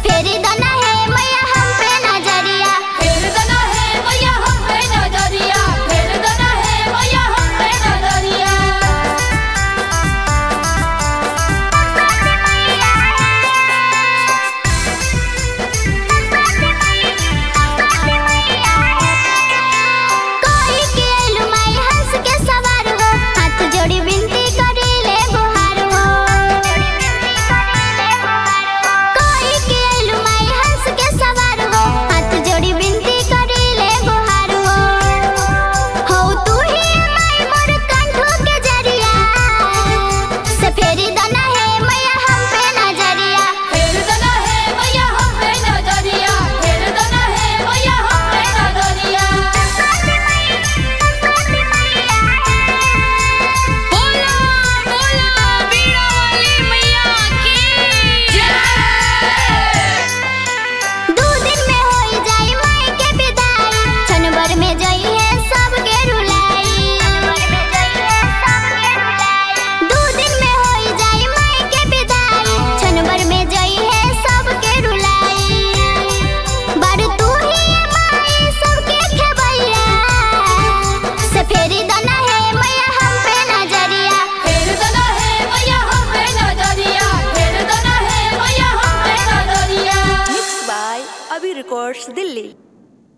फेरी दना है मैया हम पे नजरिया, फेर दना है मैया हम पे नजरिया, फेर दना है मैया हम पे नजरिया। कोई के लुमाई हंस के सवार हो, हाथ जोड़ी विनती करी ले गुहार हो। कोई के लुमाई हंस के सवार हो, हाथ जोड़ी विनती करी ले गुहार हो। हो तू ही माई मोर कंठो के जरिया, से फेरी दना है मैया हम पे नजरिया, फेर दना है मैया हम पे नजरिया, फेर दना है मैया हम पे नजरिया। बोलो बोलो बीड़ा वाली मैया की जय। 2 दिन में होई जाई माई के विदाई, क्षण भर में जाई है सबके रुलाई। 2 दिन में होई जाई माई के विदाई, क्षण भर में जाई है सबके रुलाई। बारू तू ही माई सबके खेबैया, से फेरी दना है मैया हम पे नजरिया, फेर दना है मैया हम पे नजरिया, फेर दना है मैया हम पे नजरिया। Mixed by Abhi Records, Delhi.